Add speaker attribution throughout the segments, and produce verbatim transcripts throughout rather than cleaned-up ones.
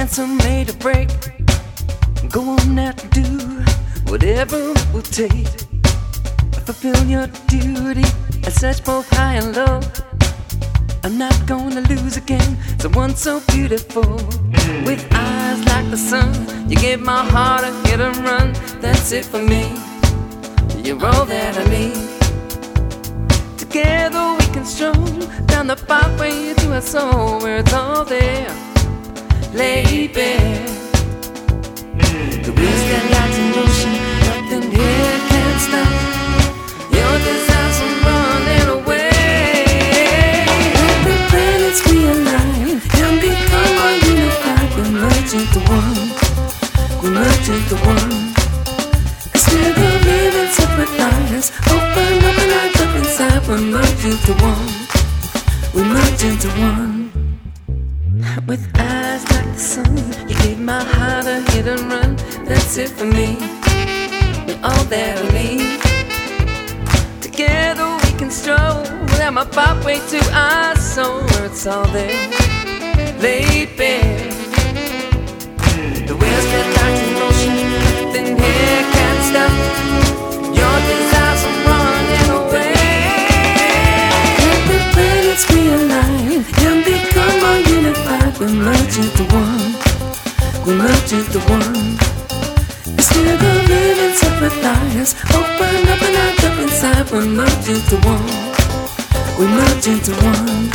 Speaker 1: chance are made to break. Go on now to do whatever it will take. Fulfill your duty and search both high and low. I'm not gonna lose again, someone so beautiful. With eyes like the sun, you gave my heart a hit and run. That's it for me, you're all that I need. Together we can stroll down the pathway to our soul, where it's all there, laid bare. The wheels get lights in motion, nothing here can stop your desires from running away. Let the planets realign and become more unified. We merge into one, we merge into one. Instead of living separate lives, open up and eyes up inside. We merge into one, we merge into one. With eyes like the sun, you gave my heart a hit and run. That's it for me, you're all that I need. Together we can stroll down my pathway to our soul, where it's all there, laid bare. The wheels get locked in motion, nothing here can stop your desires from running away. Let the planets realign and become more unified. We merge into one, we merge into one. Instead of living separate lives, open up and eyes up inside. We merge into one, we merge into one.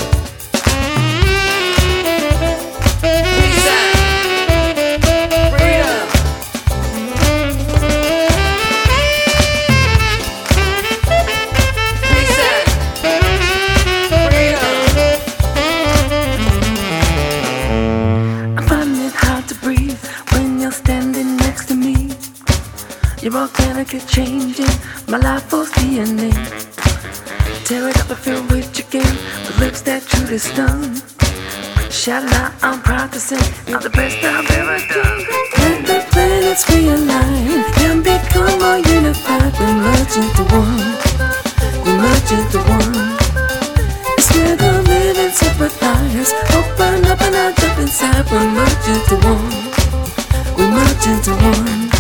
Speaker 1: You're organically changing my life force D N A. Tear it up and fill with your game with lips that truly stun. Shout it out, I'm proud to say you're the best I've ever done. Let the planets realign and become more unified. We merge into one, we merge into one. Instead of living separate lives, open up and eyes up inside. We merge into one, we merge into one.